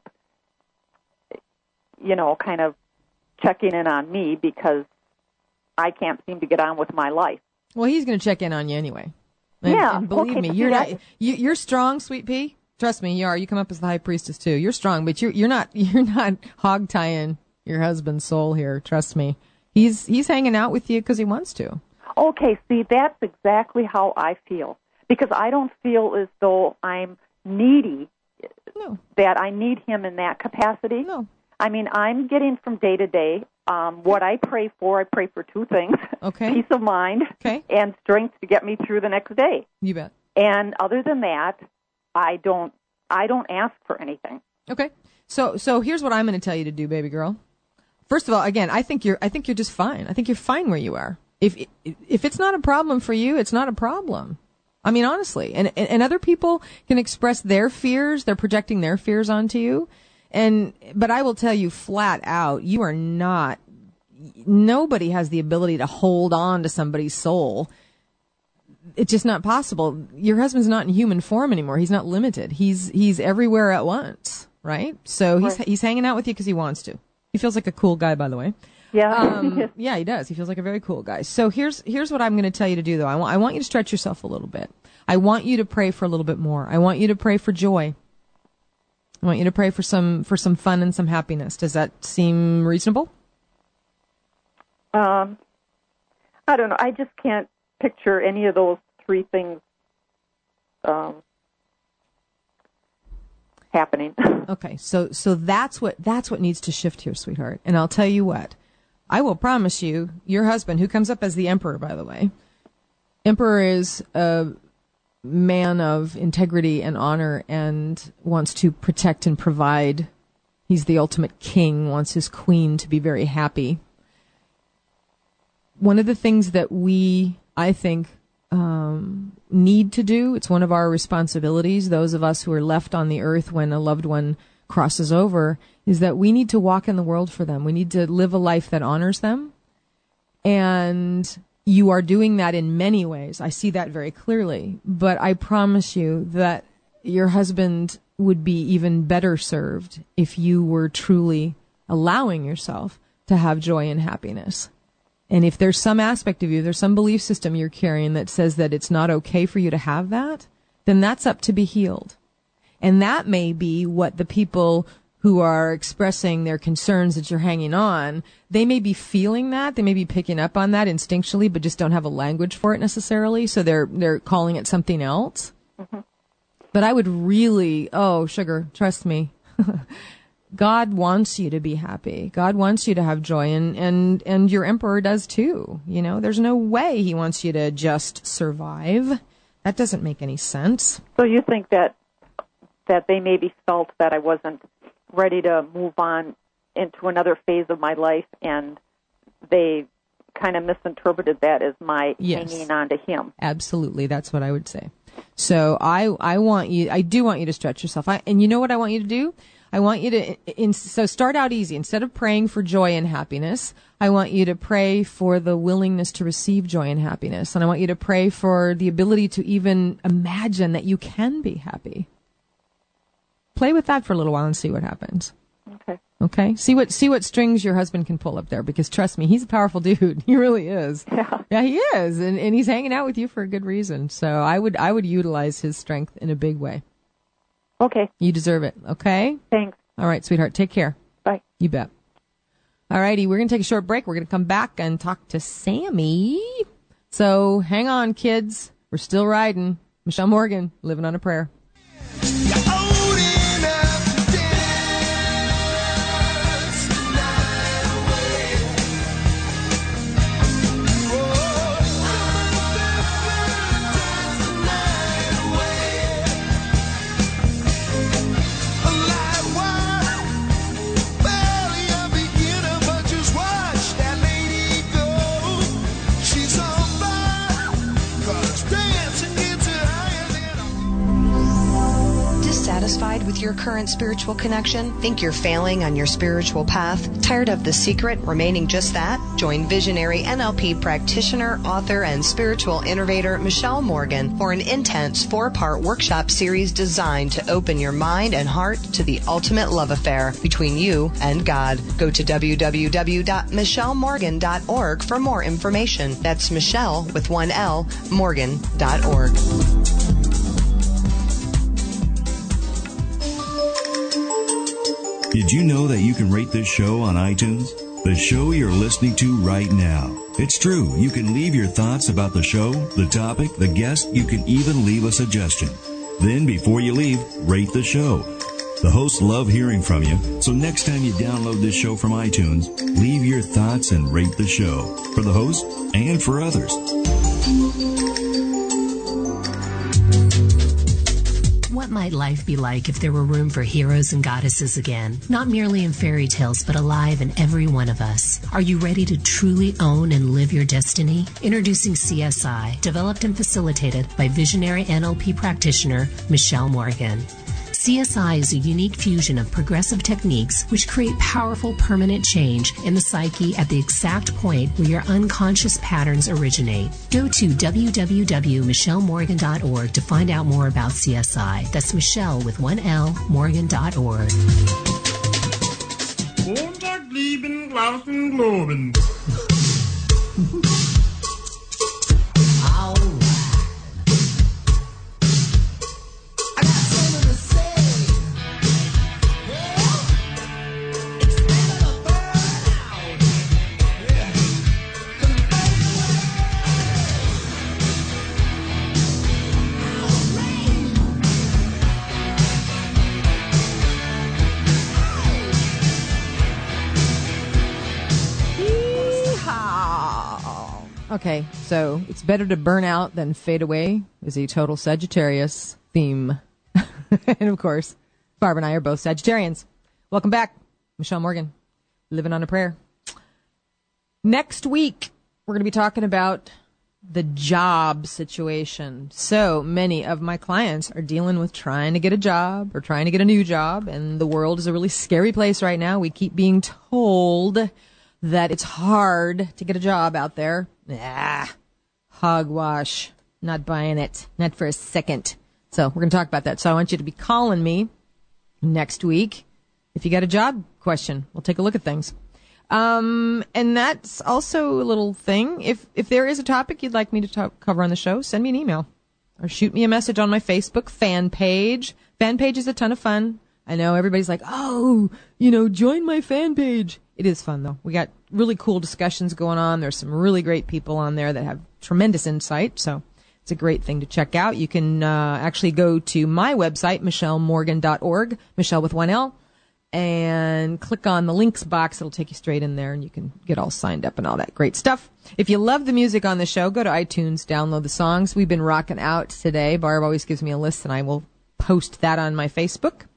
Speaker 7: you know, kind of checking in on me because I can't seem to get on with my life.
Speaker 2: Well, he's going to check in on you anyway. And,
Speaker 7: Yeah,
Speaker 2: and believe
Speaker 7: okay,
Speaker 2: me,
Speaker 7: but
Speaker 2: you're
Speaker 7: see,
Speaker 2: not.
Speaker 7: that-
Speaker 2: You, you're strong, sweet pea. Trust me, you are. You come up as the high priestess too. You're strong, but you're you're not. You're not hog tying your husband's soul here. Trust me, He's he's hanging out with you because he wants to.
Speaker 7: Okay, see, that's exactly how I feel. Because I don't feel as though I'm needy,
Speaker 2: No.
Speaker 7: that I need him in that capacity.
Speaker 2: No.
Speaker 7: I mean, I'm getting from day to day um, what I pray for. I pray for two things.
Speaker 2: Okay.
Speaker 7: Peace of mind
Speaker 2: Okay.
Speaker 7: and strength to get me through the next day.
Speaker 2: You bet.
Speaker 7: And other than that, I don't I don't ask for anything.
Speaker 2: Okay. So so here's what I'm going to tell you to do, baby girl. First of all, again, I think you're I think you're just fine. I think you're fine where you are. If if it's not a problem for you, it's not a problem. I mean, honestly, and and other people can express their fears. They're projecting their fears onto you, and but I will tell you flat out, you are not. Nobody has the ability to hold on to somebody's soul. It's just not possible. Your husband's not in human form anymore. He's not limited. He's he's everywhere at once, right? So he's
Speaker 7: Right.
Speaker 2: he's hanging out with you because he wants to. He feels like a cool guy, by the way.
Speaker 7: Yeah.
Speaker 2: Um, yeah, he does. He feels like a very cool guy. So here's here's what I'm going to tell you to do, though. I want I want you to stretch yourself a little bit. I want you to pray for a little bit more. I want you to pray for joy. I want you to pray for some for some fun and some happiness. Does that seem reasonable?
Speaker 7: Um, I don't know. I just can't picture any of those three things um, happening.
Speaker 2: Okay, so so that's what that's what needs to shift here, sweetheart. And I'll tell you what. I will promise you, your husband, who comes up as the emperor, by the way, emperor is a man of integrity and honor and wants to protect and provide. He's the ultimate king, wants his queen to be very happy. One of the things that we, I think, um, need to do, it's one of our responsibilities, those of us who are left on the earth when a loved one crosses over, is that we need to walk in the world for them. We need to live a life that honors them. And you are doing that in many ways. I see that very clearly. But I promise you that your husband would be even better served if you were truly allowing yourself to have joy and happiness. And if there's some aspect of you, there's some belief system you're carrying that says that it's not okay for you to have that, then that's up to be healed. And that may be what the people who are expressing their concerns that you're hanging on, they may be feeling that, they may be picking up on that instinctually, but just don't have a language for it necessarily, so they're they're calling it something else. Mm-hmm. But I would really, oh, sugar, trust me, God wants you to be happy. God wants you to have joy, and, and, and your emperor does too. You know, there's no way he wants you to just survive. That doesn't make any sense.
Speaker 7: So you think that that they maybe felt that I wasn't ready to move on into another phase of my life, and they kind of misinterpreted that as my
Speaker 2: Yes.
Speaker 7: hanging on to him.
Speaker 2: Absolutely, that's what I would say. So I I want you, I do want you to stretch yourself. I, and you know what I want you to do? I want you to, in, so start out easy. Instead of praying for joy and happiness, I want you to pray for the willingness to receive joy and happiness. And I want you to pray for the ability to even imagine that you can be happy. Play with that for a little while and see what happens.
Speaker 7: Okay.
Speaker 2: Okay? See what see what strings your husband can pull up there, because trust me, he's a powerful dude. He really is.
Speaker 7: Yeah.
Speaker 2: Yeah, he is. And and he's hanging out with you for a good reason. So I would I would utilize his strength in a big way.
Speaker 7: Okay.
Speaker 2: You deserve it. Okay?
Speaker 7: Thanks.
Speaker 2: All right, sweetheart. Take care.
Speaker 7: Bye.
Speaker 2: You bet. All righty. We're going to take a short break. We're going to come back and talk to Sammy. So hang on, kids. We're still riding. Michelle Morgan, Living on a Prayer.
Speaker 4: Dissatisfied with your current spiritual connection? Think you're failing on your spiritual path? Tired of the secret remaining just that? Join visionary N L P practitioner, author, and spiritual innovator Michelle Morgan for an intense four-part workshop series designed to open your mind and heart to the ultimate love affair between you and God. Go to w w w dot michelle morgan dot org for more information. That's Michelle with one L, Morgan dot org.
Speaker 8: Did you know that you can rate this show on iTunes? the show you're listening to right now. It's true. You can leave your thoughts about the show, the topic, the guest. You can even leave a suggestion. Then, before you leave, rate the show. The hosts love hearing from you, so next time you download this show from iTunes, leave your thoughts and rate the show for the host and for others.
Speaker 1: What might life be like if there were room for heroes and goddesses again? Not merely in fairy tales, but alive in every one of us. Are you ready to truly own and live your destiny? Introducing C S I, developed and facilitated by visionary N L P practitioner Michelle Morgan. C S I is a unique fusion of progressive techniques which create powerful permanent change in the psyche at the exact point where your unconscious patterns originate. Go to w w w dot michelle morgan dot org to find out more about C S I. That's Michelle with one L, morgan dot org.
Speaker 9: Montag, lieben, glauben, globen.
Speaker 2: Okay, so it's better to burn out than fade away is a total Sagittarius theme. And of course, Barb and I are both Sagittarians. Welcome back. Michelle Morgan, living on a prayer. Next week, we're going to be talking about the job situation. So many of my clients are dealing with trying to get a job or trying to get a new job, and the world is a really scary place right now. We keep being told that it's hard to get a job out there. Ah, hogwash. Not buying it. Not for a second. So we're going to talk about that. So I want you to be calling me next week if you got a job question. We'll take a look at things. Um, and that's also a little thing. If if there is a topic you'd like me to talk, cover on the show, send me an email or shoot me a message on my Facebook fan page. Fan page is a ton of fun. I know everybody's like, oh, you know, join my fan page. It is fun, though. We got really cool discussions going on. There's some really great people on there that have tremendous insight. So it's a great thing to check out. You can uh, actually go to my website, michelle morgan dot org, Michelle with one L, and click on the links box. It'll take you straight in there, and you can get all signed up and all that great stuff. If you love the music on the show, go to iTunes, download the songs. We've been rocking out today. Barb always gives me a list, and I will post that on my Facebook.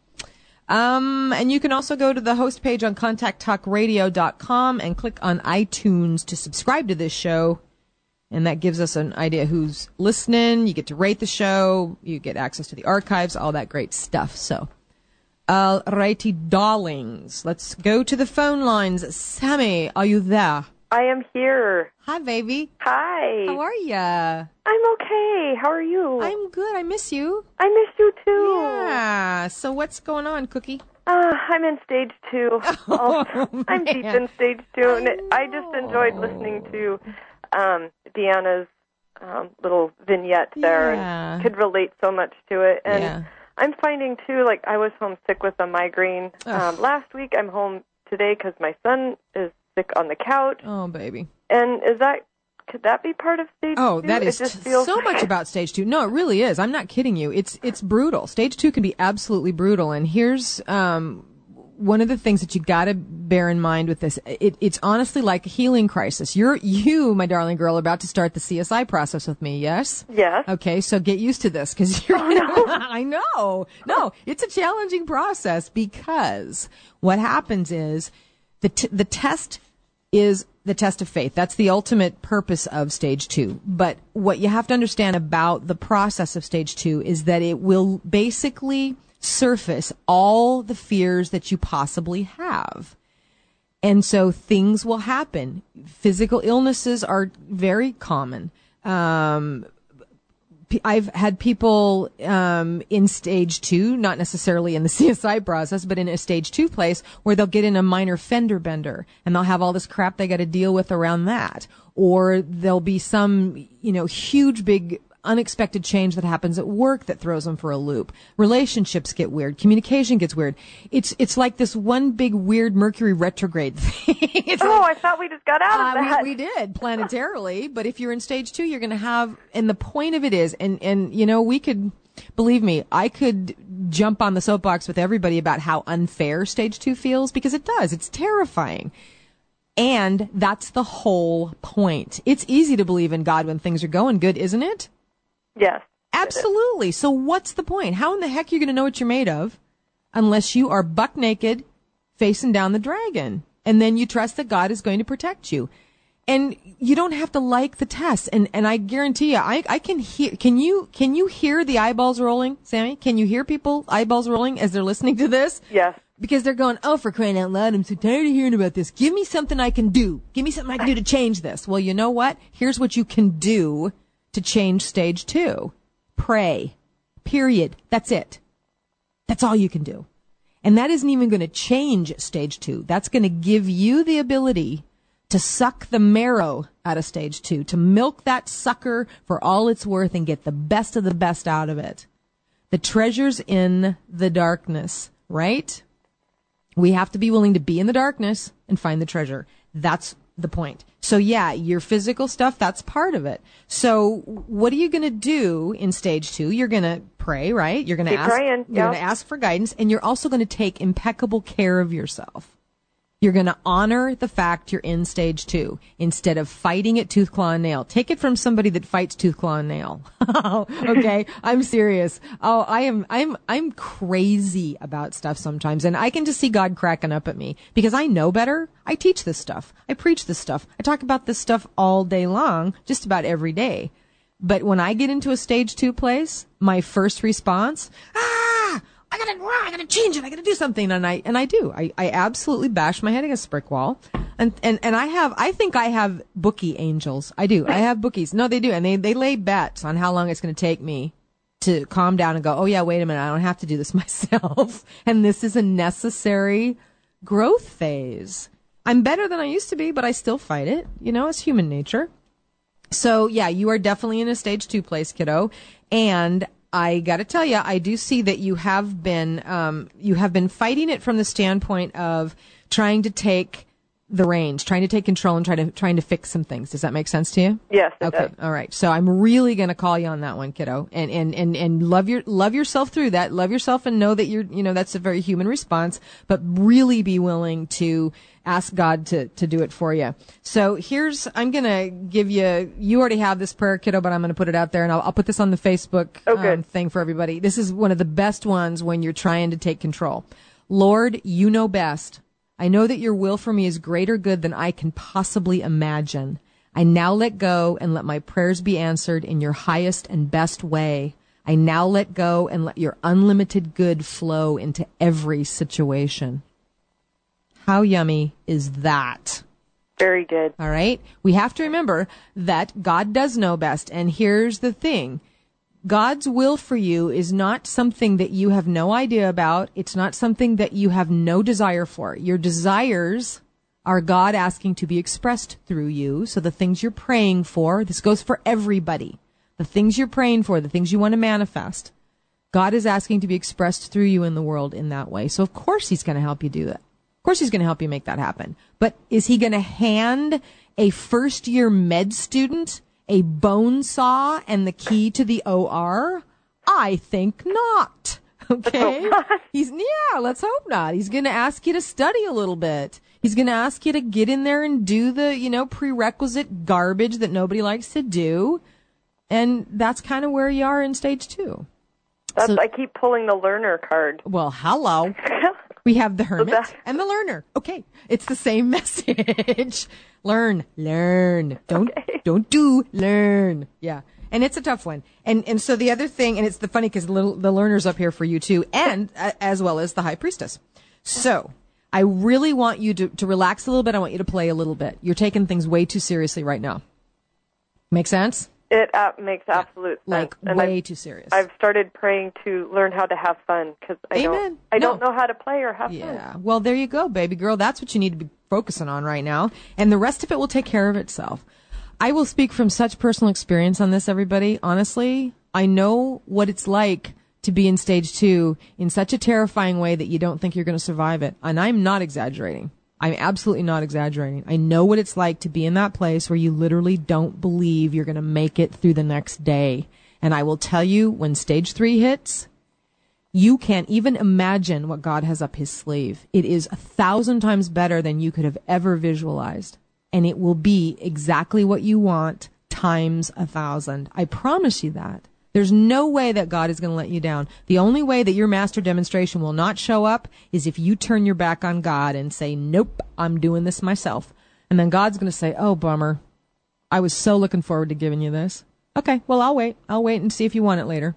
Speaker 2: Um, and you can also go to the host page on contact talk radio dot com and click on iTunes to subscribe to this show. And that gives us an idea who's listening. You get to rate the show. You get access to the archives, all that great stuff. So, all righty, darlings. Let's go to the phone lines. Sammy, are you there?
Speaker 6: I am here.
Speaker 2: Hi, baby.
Speaker 6: Hi.
Speaker 2: How are ya?
Speaker 6: I'm okay. How are you?
Speaker 2: I'm good. I miss you.
Speaker 6: I miss you, too.
Speaker 2: Yeah. So what's going on, Cookie?
Speaker 6: Uh, I'm in stage two.
Speaker 2: Oh,
Speaker 6: I'm deep in stage two.
Speaker 2: I
Speaker 6: and it, I just enjoyed listening to um, Deanna's um, little vignette there
Speaker 2: Yeah.
Speaker 6: and could relate so much to it. And
Speaker 2: Yeah.
Speaker 6: I'm finding, too, like I was home sick with a migraine um, last week. I'm home today because my son is sick on the couch.
Speaker 2: Oh, baby.
Speaker 6: And is that, could that be part of stage
Speaker 2: Oh,
Speaker 6: two?
Speaker 2: that
Speaker 6: It
Speaker 2: is
Speaker 6: just
Speaker 2: t-
Speaker 6: feels
Speaker 2: so much about stage two. No, it really is. I'm not kidding you. It's it's brutal. Stage two can be absolutely brutal. And here's um, one of the things that you got to bear in mind with this. It, it's honestly like a healing crisis. You're you, my darling girl, are about to start the C S I process with me. Yes.
Speaker 6: Yes.
Speaker 2: Okay, so get used to this because you're.
Speaker 6: Oh, no.
Speaker 2: I know. No, it's a challenging process because what happens is the t- the test is the test of faith. That's the ultimate purpose of stage two. But what you have to understand about the process of stage two is that it will basically surface all the fears that you possibly have. And so things will happen. Physical illnesses are very common. Um, I've had people um, in stage two, not necessarily in the C S I process, but in a stage two place where they'll get in a minor fender bender and they'll have all this crap they got to deal with around that. Or there'll be some, you know, huge big unexpected change that happens at work that throws them for a loop. Relationships get weird. Communication gets weird. It's it's like this one big weird Mercury retrograde thing. It's
Speaker 6: oh,
Speaker 2: like,
Speaker 6: I thought we just got out of
Speaker 2: uh,
Speaker 6: that.
Speaker 2: We, we did planetarily, but if you're in stage two, you're going to have, and the point of it is, and, and, you know, we could, believe me, I could jump on the soapbox with everybody about how unfair stage two feels, because it does. It's terrifying. And that's the whole point. It's easy to believe in God when things are going good, isn't it?
Speaker 6: Yes.
Speaker 2: Absolutely. So what's the point? How in the heck are you going to know what you're made of unless you are buck naked facing down the dragon? And then you trust that God is going to protect you. And you don't have to like the test. And, and I guarantee you, I, I can hear, can you, can you hear the eyeballs rolling, Sammy? Can you hear people eyeballs rolling as they're listening to this?
Speaker 6: Yes.
Speaker 2: Because they're going, oh, for crying out loud, I'm so tired of hearing about this. Give me something I can do. Give me something I can do to change this. Well, you know what? Here's what you can do to change stage two. Pray. Period. That's it. That's all you can do. And that isn't even going to change stage two. That's going to give you the ability to suck the marrow out of stage two, to milk that sucker for all it's worth and get the best of the best out of it. The treasure's in the darkness, right? We have to be willing to be in the darkness and find the treasure. That's the point. So yeah, your physical stuff, that's part of it. So what are you going to do in stage two? You're going to pray, right? You're going to ask,
Speaker 6: praying,
Speaker 2: you're
Speaker 6: yeah.
Speaker 2: going to ask for guidance, and you're also going to take impeccable care of yourself. You're going to honor the fact you're in stage two instead of fighting it tooth, claw, and nail. Take it from somebody that fights tooth, claw, and nail. Okay. I'm serious. Oh, I am, I'm, I'm crazy about stuff sometimes, and I can just see God cracking up at me because I know better. I teach this stuff. I preach this stuff. I talk about this stuff all day long, just about every day. But when I get into a stage two place, my first response, ah, I gotta, I gotta change it. I gotta do something. And I, and I do. I, I absolutely bash my head against a brick wall. And, and, and I have, I think I have bookie angels. I do. I have bookies. No, they do. And they, they lay bets on how long it's going to take me to calm down and go, oh yeah, wait a minute. I don't have to do this myself. And this is a necessary growth phase. I'm better than I used to be, but I still fight it. You know, it's human nature. So yeah, you are definitely in a stage two place, kiddo. And I got to tell you, I do see that you have been um, you have been fighting it from the standpoint of trying to take the reins, trying to take control, and trying to trying to fix some things. Does that make sense to you?
Speaker 6: Yes. It
Speaker 2: Okay.
Speaker 6: does.
Speaker 2: All right. So I'm really going to call you on that one, kiddo, and and and and love your love yourself through that. Love yourself and know that you're you know that's a very human response, but really be willing to ask God to, to do it for you. So here's, I'm going to give you, you already have this prayer, kiddo, but I'm going to put it out there, and I'll, I'll put this on the Facebook
Speaker 6: Oh, good.
Speaker 2: um, thing for everybody. This is one of the best ones when you're trying to take control. Lord, you know best. I know that your will for me is greater good than I can possibly imagine. I now let go and let my prayers be answered in your highest and best way. I now let go and let your unlimited good flow into every situation. How yummy is that?
Speaker 6: Very good.
Speaker 2: All right. We have to remember that God does know best. And here's the thing. God's will for you is not something that you have no idea about. It's not something that you have no desire for. Your desires are God asking to be expressed through you. So the things you're praying for, this goes for everybody. The things you're praying for, the things you want to manifest, God is asking to be expressed through you in the world in that way. So of course he's going to help you do that. Of course he's going to help you make that happen. But is he going to hand a first year med student a bone saw and the key to the O R? I think not. Okay. He's, yeah, let's hope not. He's going to ask you to study a little bit. He's going to ask you to get in there and do the, you know, prerequisite garbage that nobody likes to do. And that's kind of where you are in stage two.
Speaker 6: That's,
Speaker 2: So-
Speaker 6: I keep pulling the learner card.
Speaker 2: Well, hello. We have the hermit
Speaker 6: that-
Speaker 2: and the learner. Okay. It's the same message. Learn, learn. Don't,
Speaker 6: Okay.
Speaker 2: don't do, learn. Yeah. And it's a tough one. And, and so the other thing, and it's the funny because little, the learner's up here for you too, and uh, as well as the high priestess. So I really want you to, to relax a little bit. I want you to play a little bit. You're taking things way too seriously right now. Make sense?
Speaker 6: It uh, makes absolute sense.
Speaker 2: Like
Speaker 6: And
Speaker 2: way
Speaker 6: I've,
Speaker 2: too serious.
Speaker 6: I've started praying to learn how to have fun because I
Speaker 2: Amen.
Speaker 6: don't I
Speaker 2: No.
Speaker 6: don't know how to play or have fun.
Speaker 2: Yeah. Well, there you go, baby girl. That's what you need to be focusing on right now. And the rest of it will take care of itself. I will speak from such personal experience on this, everybody. Honestly, I know what it's like to be in stage two in such a terrifying way that you don't think you're going to survive it. And I'm not exaggerating. I'm absolutely not exaggerating. I know what it's like to be in that place where you literally don't believe you're going to make it through the next day. And I will tell you, when stage three hits, you can't even imagine what God has up his sleeve. It is a thousand times better than you could have ever visualized. And it will be exactly what you want times a thousand. I promise you that. There's no way that God is going to let you down. The only way that your master demonstration will not show up is if you turn your back on God and say, nope, I'm doing this myself. And then God's going to say, oh, bummer. I was so looking forward to giving you this. Okay, well, I'll wait. I'll wait and see if you want it later.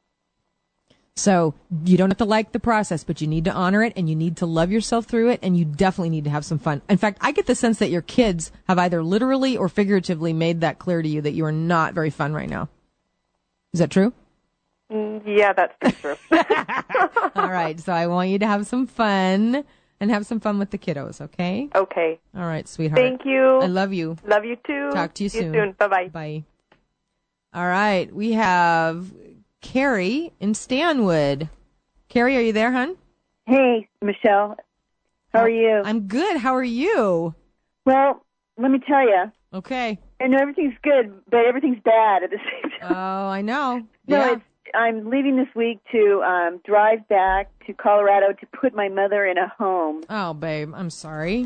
Speaker 2: So you don't have to like the process, but you need to honor it and you need to love yourself through it, and you definitely need to have some fun. In fact, I get the sense that your kids have either literally or figuratively made that clear to you that you are not very fun right now. Is that true?
Speaker 6: Mm, yeah, that's true.
Speaker 2: All right, so I want you to have some fun and have some fun with the kiddos, okay?
Speaker 6: Okay.
Speaker 2: All right, sweetheart.
Speaker 6: Thank you.
Speaker 2: I love you.
Speaker 6: Love you too.
Speaker 2: Talk to you
Speaker 6: See
Speaker 2: soon.
Speaker 6: you soon. Bye-bye.
Speaker 2: Bye. All right, we have Carrie in Stanwood. Carrie, are you there, hon?
Speaker 10: Hey, Michelle. How are you?
Speaker 2: I'm good. How are you?
Speaker 10: Well, let me tell you.
Speaker 2: Okay.
Speaker 10: I know everything's good, but everything's bad at the same time.
Speaker 2: Oh, I know.
Speaker 10: No,
Speaker 2: yeah.
Speaker 10: it's, I'm leaving this week to um, drive back to Colorado to put my mother in a home.
Speaker 2: Oh, babe, I'm sorry.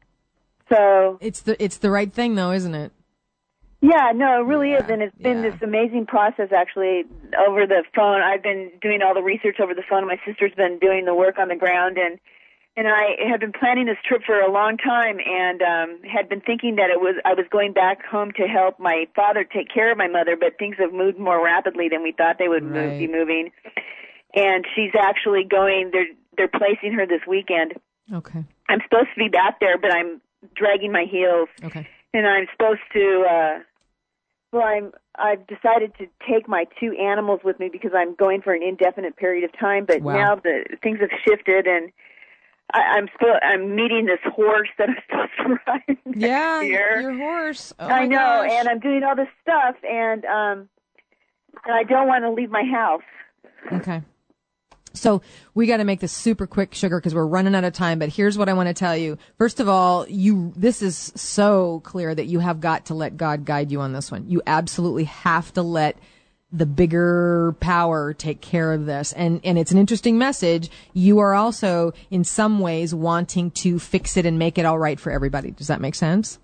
Speaker 10: So
Speaker 2: it's the it's the right thing, though, isn't it?
Speaker 10: Yeah, no, it really
Speaker 2: yeah,
Speaker 10: is, and it's been
Speaker 2: yeah.
Speaker 10: this amazing process, actually, over the phone. I've been doing all the research over the phone. My sister's been doing the work on the ground, and and I had been planning this trip for a long time, and um, had been thinking that it was I was going back home to help my father take care of my mother, but things have moved more rapidly than we thought they would
Speaker 2: right.
Speaker 10: move, be moving. And she's actually going. They're they're placing her this weekend.
Speaker 2: Okay.
Speaker 10: I'm supposed to be back there, but I'm dragging my heels.
Speaker 2: Okay.
Speaker 10: And I'm supposed to. Uh, Well, I'm, I've decided to take my two animals with me because I'm going for an indefinite period of time. But
Speaker 2: wow.
Speaker 10: now the things have shifted, and I, I'm still I'm meeting this horse that I'm supposed to ride.
Speaker 2: Yeah,
Speaker 10: next year.
Speaker 2: your horse. Oh
Speaker 10: I
Speaker 2: my
Speaker 10: know,
Speaker 2: gosh.
Speaker 10: and I'm doing all this stuff, and um, and I don't want to leave my house.
Speaker 2: Okay. So we got to make this super quick, Sugar, because we're running out of time. But here's what I want to tell you. First of all, you this is so clear that you have got to let God guide you on this one. You absolutely have to let the bigger power take care of this. And and it's an interesting message. You are also, in some ways, wanting to fix it and make it all right for everybody. Does that make sense?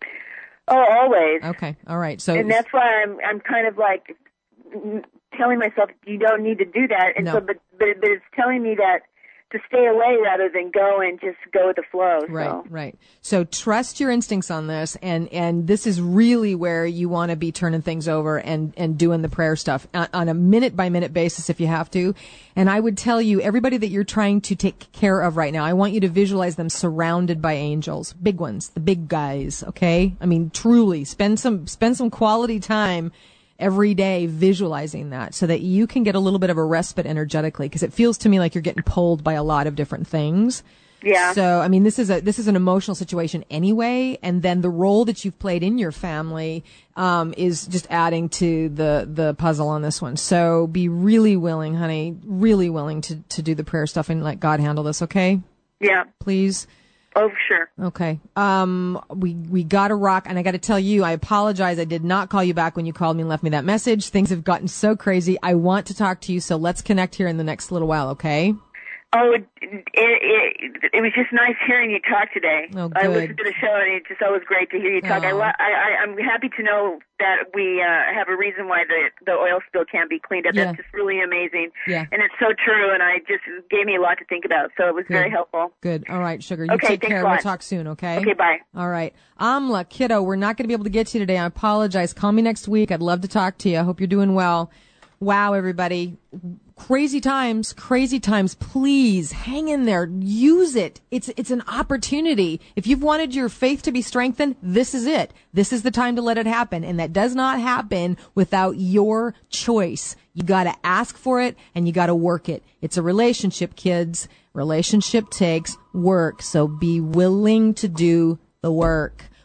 Speaker 10: Oh, always.
Speaker 2: Okay. All right. So
Speaker 10: and that's why I'm I'm kind of like telling myself you don't need to do that, and
Speaker 2: no.
Speaker 10: so but, but but it's telling me that to stay away rather than go and just go with the flow.
Speaker 2: Right,
Speaker 10: so.
Speaker 2: right. So trust your instincts on this, and and this is really where you want to be turning things over and and doing the prayer stuff on, on a minute by minute basis if you have to. And I would tell you, everybody that you're trying to take care of right now, I want you to visualize them surrounded by angels, big ones, the big guys. Okay, I mean, truly spend some spend some quality time every day visualizing that so that you can get a little bit of a respite energetically, because it feels to me like you're getting pulled by a lot of different things.
Speaker 10: Yeah.
Speaker 2: So, I mean, this is a, this is an emotional situation anyway. And then the role that you've played in your family, um, is just adding to the, the puzzle on this one. So be really willing, honey, really willing to, to do the prayer stuff and let God handle this. Okay.
Speaker 10: Yeah.
Speaker 2: Please.
Speaker 10: Oh, sure.
Speaker 2: Okay. Um, we, we got to rock. And I got to tell you, I apologize. I did not call you back when you called me and left me that message. Things have gotten so crazy. I want to talk to you. So let's connect here in the next little while. Okay.
Speaker 10: Oh, it, it, it, it was just nice hearing you talk today.
Speaker 2: Oh,
Speaker 10: I
Speaker 2: good.
Speaker 10: listened to the show, and it's just always great to hear you talk.
Speaker 2: Oh.
Speaker 10: I, lo- I, I, I'm happy to know that we uh, have a reason why the, the oil spill can't be cleaned up.
Speaker 2: Yeah.
Speaker 10: That's just really amazing.
Speaker 2: Yeah.
Speaker 10: And it's so true, and I just it gave me a lot to think about, so it was
Speaker 2: Good.
Speaker 10: very helpful.
Speaker 2: Good. All right, Sugar. You
Speaker 10: Okay,
Speaker 2: take
Speaker 10: thanks
Speaker 2: care.
Speaker 10: a
Speaker 2: We'll
Speaker 10: lot.
Speaker 2: talk soon, okay?
Speaker 10: Okay, bye.
Speaker 2: All right. Amla, kiddo, we're not going to be able to get to you today. I apologize. Call me next week. I'd love to talk to you. I hope you're doing well. Wow, everybody. Crazy times, crazy times. Please hang in there. Use it. It's, it's an opportunity. If you've wanted your faith to be strengthened, this is it. This is the time to let it happen. And that does not happen without your choice. You gotta ask for it and you gotta work it. It's a relationship, kids. Relationship takes work. So be willing to do the work.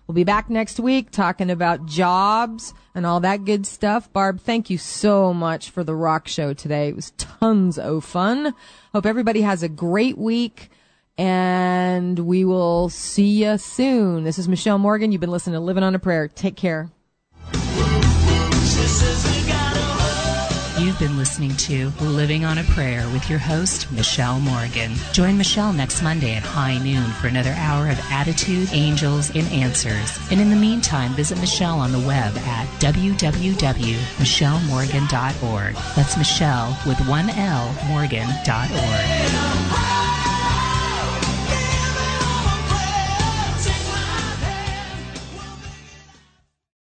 Speaker 2: We'll be back next week talking about jobs and all that good stuff. Barb, thank you so much for the rock show today. It was tons of fun. Hope everybody has a great week, and we will see you soon. This is Michelle Morgan. You've been listening to Living on a Prayer. Take care.
Speaker 1: You've been listening to Living on a Prayer with your host, Michelle Morgan. Join Michelle next Monday at high noon for another hour of attitude, angels, and answers. And in the meantime, visit Michelle on the web at w w w dot michelle morgan dot org. That's Michelle with one L, morgan dot org.